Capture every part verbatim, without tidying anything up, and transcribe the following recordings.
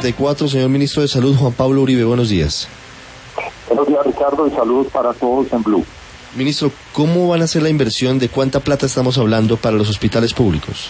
cincuenta y cuatro, señor Ministro de Salud, Juan Pablo Uribe, buenos días. Buenos días, Ricardo, y salud para todos en Blue. Ministro, ¿cómo van a hacer la inversión? ¿De cuánta plata estamos hablando para los hospitales públicos?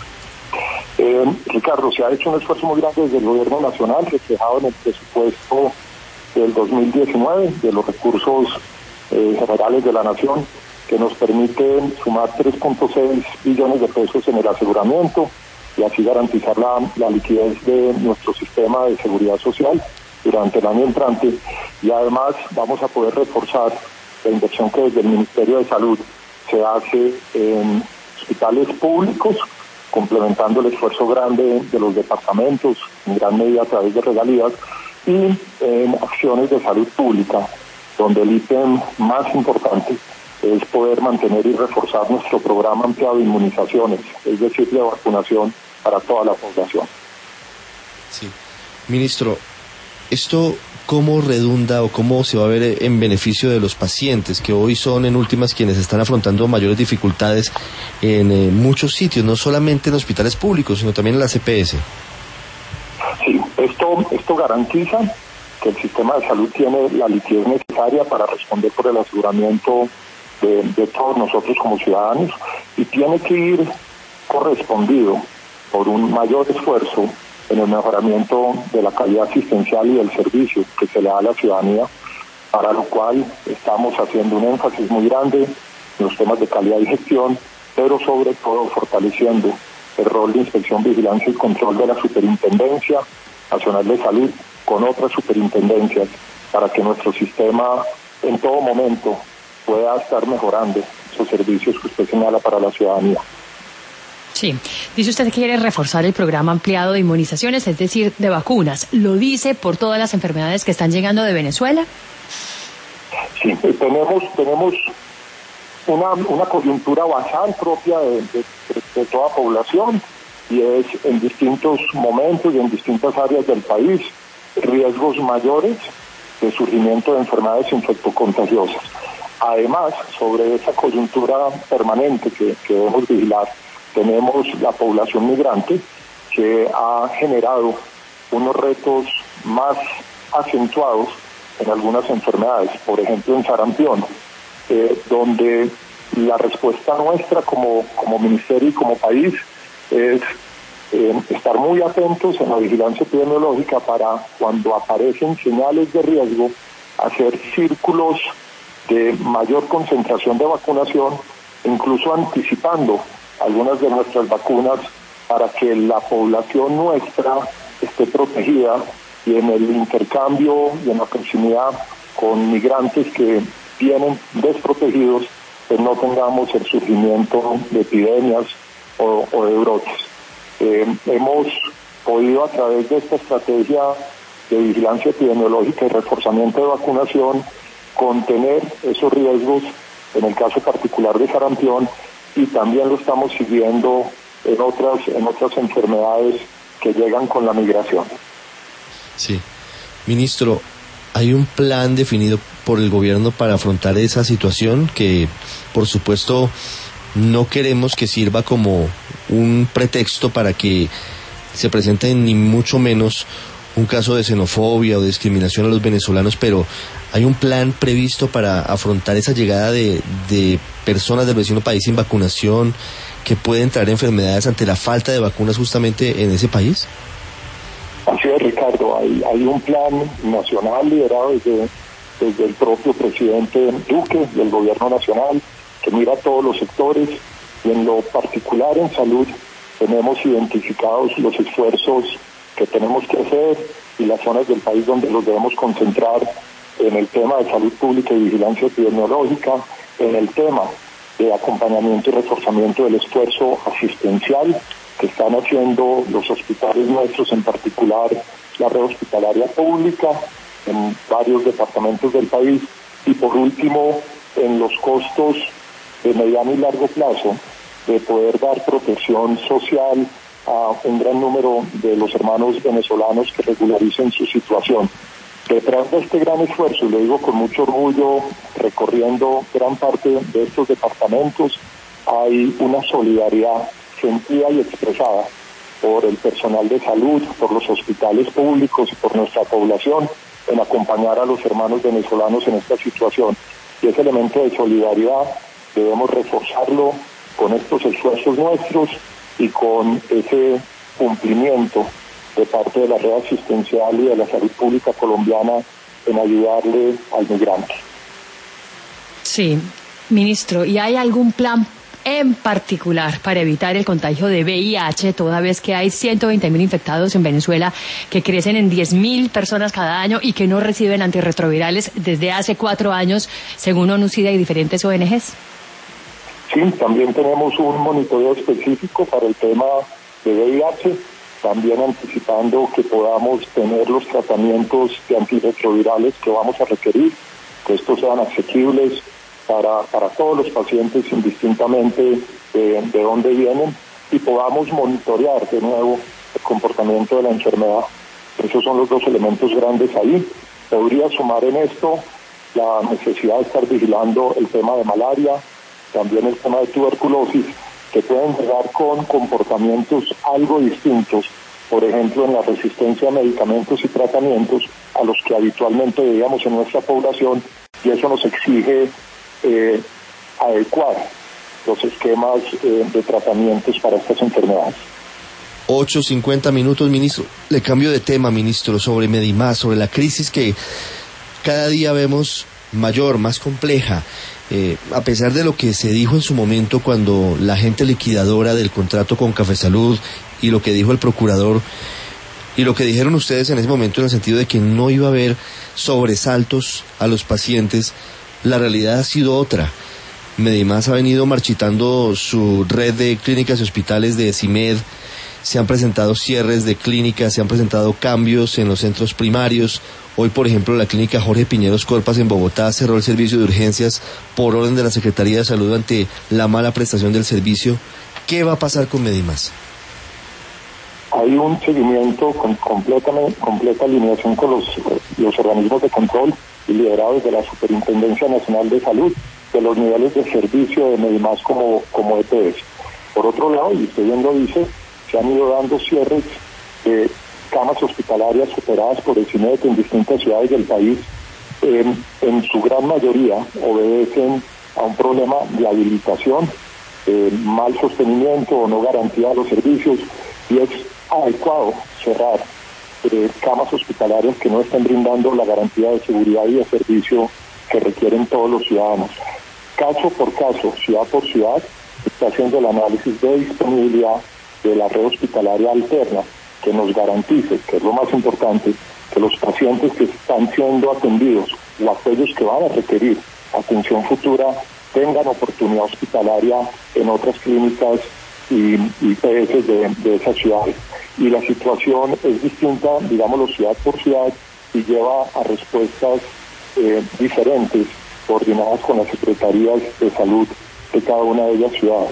Eh, Ricardo, se ha hecho un esfuerzo muy grande desde el gobierno nacional, reflejado en el presupuesto del dos mil diecinueve, de los recursos eh, generales de la nación, que nos permiten sumar tres punto seis billones de pesos en el aseguramiento y así garantizar la, la liquidez de nuestro sistema de seguridad social durante el año entrante. Y además vamos a poder reforzar la inversión que desde el Ministerio de Salud se hace en hospitales públicos, complementando el esfuerzo grande de los departamentos, en gran medida a través de regalías, y en acciones de salud pública, donde el ítem más importante es poder mantener y reforzar nuestro programa ampliado de inmunizaciones, es decir, de vacunación para toda la población. Sí. Ministro, ¿esto cómo redunda o cómo se va a ver en beneficio de los pacientes, que hoy son en últimas quienes están afrontando mayores dificultades en eh, muchos sitios, no solamente en hospitales públicos, sino también en la C P S? Sí, esto, esto garantiza que el sistema de salud tiene la liquidez necesaria para responder por el aseguramiento de, de todos nosotros como ciudadanos, y tiene que ir correspondido por un mayor esfuerzo en el mejoramiento de la calidad asistencial y del servicio que se le da a la ciudadanía, para lo cual estamos haciendo un énfasis muy grande en los temas de calidad y gestión, pero sobre todo fortaleciendo el rol de inspección, vigilancia y control de la Superintendencia Nacional de Salud con otras superintendencias, para que nuestro sistema en todo momento pueda estar mejorando esos servicios que usted señala para la ciudadanía. Sí, dice usted que quiere reforzar el programa ampliado de inmunizaciones, es decir, de vacunas. ¿Lo dice por todas las enfermedades que están llegando de Venezuela? Sí, tenemos tenemos una, una coyuntura basal propia de, de, de toda población, y es en distintos momentos y en distintas áreas del país riesgos mayores de surgimiento de enfermedades infectocontagiosas. Además, sobre esa coyuntura permanente que, que debemos vigilar, tenemos la población migrante, que ha generado unos retos más acentuados en algunas enfermedades, por ejemplo en sarampión, eh, donde la respuesta nuestra como, como ministerio y como país es eh, estar muy atentos en la vigilancia epidemiológica para, cuando aparecen señales de riesgo, hacer círculos de mayor concentración de vacunación, incluso anticipando algunas de nuestras vacunas para que la población nuestra esté protegida, y en el intercambio y en la proximidad con migrantes que vienen desprotegidos, pues no tengamos el surgimiento de epidemias o, o de brotes. Eh, hemos podido, a través de esta estrategia de vigilancia epidemiológica y reforzamiento de vacunación, contener esos riesgos en el caso particular de sarampión, y también lo estamos siguiendo en otras en otras enfermedades que llegan con la migración. Sí. Ministro, ¿hay un plan definido por el gobierno para afrontar esa situación que, por supuesto, no queremos que sirva como un pretexto para que se presente ni mucho menos un caso de xenofobia o de discriminación a los venezolanos, pero hay un plan previsto para afrontar esa llegada de, de personas del vecino país sin vacunación, que pueden traer enfermedades ante la falta de vacunas justamente en ese país? Así es, Ricardo, hay, hay un plan nacional liderado desde, desde el propio presidente Duque, del gobierno nacional, que mira a todos los sectores, y en lo particular en salud tenemos identificados los esfuerzos que tenemos que hacer y las zonas del país donde los debemos concentrar en el tema de salud pública y vigilancia epidemiológica, en el tema de acompañamiento y reforzamiento del esfuerzo asistencial que están haciendo los hospitales nuestros, en particular la red hospitalaria pública en varios departamentos del país, y por último en los costos de mediano y largo plazo de poder dar protección social a un gran número de los hermanos venezolanos que regularicen su situación. Detrás de este gran esfuerzo, y lo digo con mucho orgullo, recorriendo gran parte de estos departamentos, hay una solidaridad sentida y expresada por el personal de salud, por los hospitales públicos y por nuestra población en acompañar a los hermanos venezolanos en esta situación. Y ese elemento de solidaridad debemos reforzarlo con estos esfuerzos nuestros y con ese cumplimiento de parte de la red asistencial y de la salud pública colombiana en ayudarle al migrante. Sí, ministro, ¿y hay algún plan en particular para evitar el contagio de V I H, toda vez que hay ciento veinte mil infectados en Venezuela, que crecen en diez mil personas cada año y que no reciben antirretrovirales desde hace cuatro años, según ONU-SIDA y diferentes O N Ges? Sí, también tenemos un monitoreo específico para el tema de V I H, también anticipando que podamos tener los tratamientos de antirretrovirales que vamos a requerir, que estos sean asequibles para, para todos los pacientes indistintamente de, de dónde vienen, y podamos monitorear de nuevo el comportamiento de la enfermedad. Esos son los dos elementos grandes ahí. Podría sumar en esto la necesidad de estar vigilando el tema de malaria, también el tema de tuberculosis, que pueden llegar con comportamientos algo distintos, por ejemplo en la resistencia a medicamentos y tratamientos a los que habitualmente veíamos en nuestra población, y eso nos exige eh, adecuar los esquemas eh, de tratamientos para estas enfermedades. ocho cincuenta minutos, ministro. Le cambio de tema, ministro, sobre Medimás, sobre la crisis que cada día vemos mayor, más compleja. Eh, a pesar de lo que se dijo en su momento cuando la gente liquidadora del contrato con Cafesalud y lo que dijo el procurador y lo que dijeron ustedes en ese momento en el sentido de que no iba a haber sobresaltos a los pacientes, la realidad ha sido otra. Medimás ha venido marchitando su red de clínicas y hospitales de CIMED, se han presentado cierres de clínicas, se han presentado cambios en los centros primarios. Hoy, por ejemplo, la clínica Jorge Piñeros Corpas en Bogotá cerró el servicio de urgencias por orden de la Secretaría de Salud ante la mala prestación del servicio. ¿Qué va a pasar con Medimás? Hay un seguimiento con completa, completa alineación con los, los organismos de control y liderados de la Superintendencia Nacional de Salud de los niveles de servicio de Medimás como, como E P S. Por otro lado, y usted bien lo dice, se han ido dando cierres de camas hospitalarias operadas por el CIMED en distintas ciudades del país. En, en su gran mayoría obedecen a un problema de habilitación, eh, mal sostenimiento o no garantía de los servicios, y es adecuado cerrar eh, camas hospitalarias que no están brindando la garantía de seguridad y de servicio que requieren todos los ciudadanos. Caso por caso, ciudad por ciudad, está haciendo el análisis de disponibilidad de la red hospitalaria alterna que nos garantice, que es lo más importante, que los pacientes que están siendo atendidos o aquellos que van a requerir atención futura tengan oportunidad hospitalaria en otras clínicas y I P S de, de esas ciudades. Y la situación es distinta, digámoslo, ciudad por ciudad, y lleva a respuestas eh, diferentes, coordinadas con las secretarías de salud de cada una de ellas ciudades.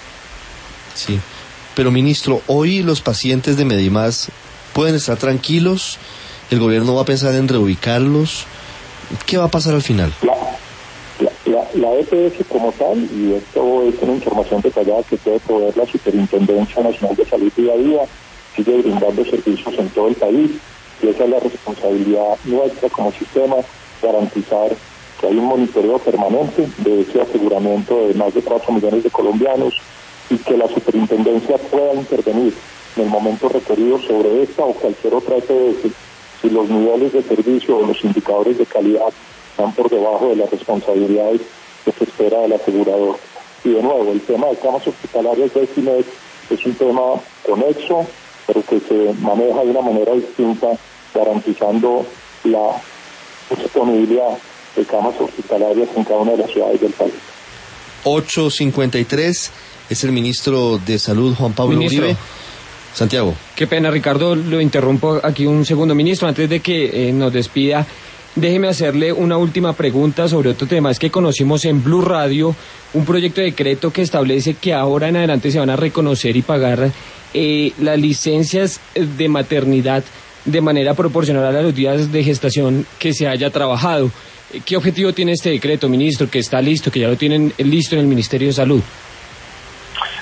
Sí. Pero, ministro, hoy los pacientes de Medimás pueden estar tranquilos, el gobierno va a pensar en reubicarlos. ¿Qué va a pasar al final? La, la, la, la E P S como tal, y esto es una información detallada que puede proveer la Superintendencia Nacional de Salud día a día, sigue brindando servicios en todo el país, y esa es la responsabilidad nuestra como sistema, garantizar que hay un monitoreo permanente de ese aseguramiento de más de cuatro millones de colombianos, y que la superintendencia pueda intervenir en el momento requerido sobre esta o cualquier otra E P S si los niveles de servicio o los indicadores de calidad están por debajo de las responsabilidades que se espera del asegurador. Y de nuevo, el tema de camas hospitalarias de CIMED es un tema conexo, pero que se maneja de una manera distinta, garantizando la disponibilidad de camas hospitalarias en cada una de las ciudades del país. ocho cincuenta y tres es el ministro de Salud, Juan Pablo Ministro. Uribe. Santiago. Qué pena, Ricardo, lo interrumpo aquí un segundo, ministro. Antes de que eh, nos despida, déjeme hacerle una última pregunta sobre otro tema. Es que conocimos en Blue Radio un proyecto de decreto que establece que ahora en adelante se van a reconocer y pagar eh, las licencias de maternidad de manera proporcional a los días de gestación que se haya trabajado. ¿Qué objetivo tiene este decreto, ministro, que está listo, que ya lo tienen listo en el Ministerio de Salud?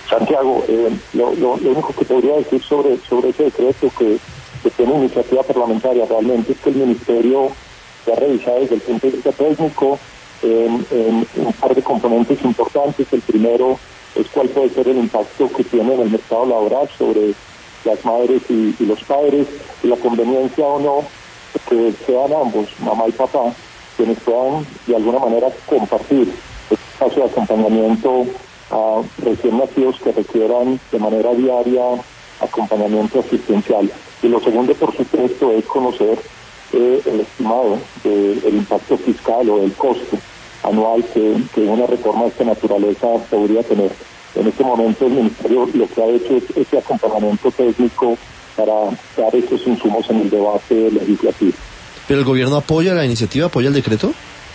Santiago, eh, lo, lo, lo único que podría decir sobre, sobre ese decreto que, que tiene iniciativa parlamentaria realmente es que el Ministerio ya ha revisado desde el punto de vista técnico en, en un par de componentes importantes. El primero es cuál puede ser el impacto que tiene en el mercado laboral sobre las madres y, y los padres, y la conveniencia o no que sean ambos, mamá y papá, quienes puedan de alguna manera compartir el espacio de acompañamiento a recién nacidos que requieran de manera diaria acompañamiento asistencial. Y lo segundo, por supuesto, es conocer eh, el estimado del de impacto fiscal o del costo anual que, que una reforma de esta naturaleza podría tener. En este momento el Ministerio lo que ha hecho es ese acompañamiento técnico para dar esos insumos en el debate legislativo. ¿Pero el gobierno apoya la iniciativa, apoya el decreto?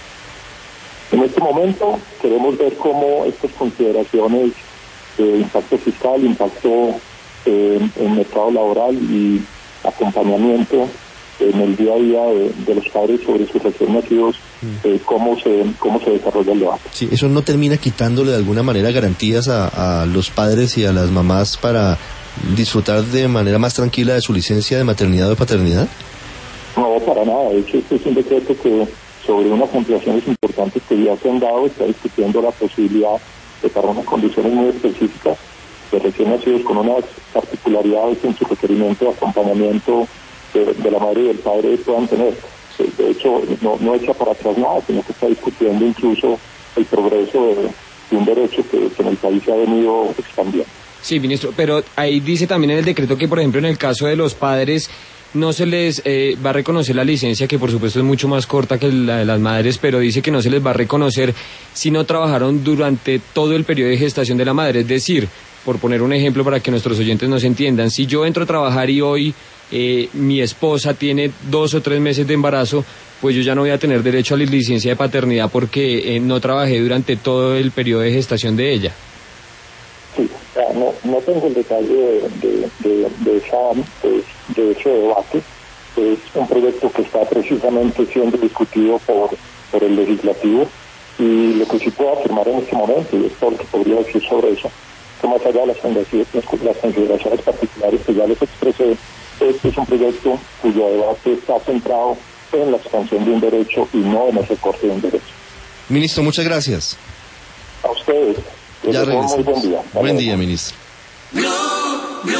En este momento queremos ver cómo estas consideraciones de impacto fiscal, impacto eh, en el mercado laboral y acompañamiento en el día a día de, de los padres sobre sus recién nacidos, eh, cómo se cómo se desarrolla el debate. Sí, eso no termina quitándole de alguna manera garantías a, a los padres y a las mamás para disfrutar de manera más tranquila de su licencia de maternidad o de paternidad. No, para nada. De hecho, este es un decreto que sobre unas ampliaciones importantes que ya se han dado, está discutiendo la posibilidad de, para unas condiciones muy específicas, de recién nacidos con unas particularidades en su requerimiento de acompañamiento de, de la madre y del padre puedan tener. De hecho, no, no echa para atrás nada, sino que está discutiendo incluso el progreso de, de un derecho que, que en el país se ha venido expandiendo. Sí, ministro, pero ahí dice también en el decreto que, por ejemplo, en el caso de los padres no se les eh, va a reconocer la licencia, que por supuesto es mucho más corta que la de las madres, pero dice que no se les va a reconocer si no trabajaron durante todo el periodo de gestación de la madre. Es decir, por poner un ejemplo para que nuestros oyentes nos entiendan, si yo entro a trabajar y hoy eh, mi esposa tiene dos o tres meses de embarazo, pues yo ya no voy a tener derecho a la licencia de paternidad porque eh, no trabajé durante todo el periodo de gestación de ella. Sí, no, no tengo el detalle de, de, de, de, esa, de, de ese debate. Es un proyecto que está precisamente siendo discutido por, por el legislativo, y lo que sí puedo afirmar en este momento, y es todo lo que podría decir sobre eso, que más allá de las consideraciones, las consideraciones particulares que ya les expresé, este es un proyecto cuyo debate está centrado en la expansión de un derecho y no en el recorte de un derecho. Ministro, muchas gracias. A ustedes. Ya regresamos. Muy buen día. Buen día, ministro.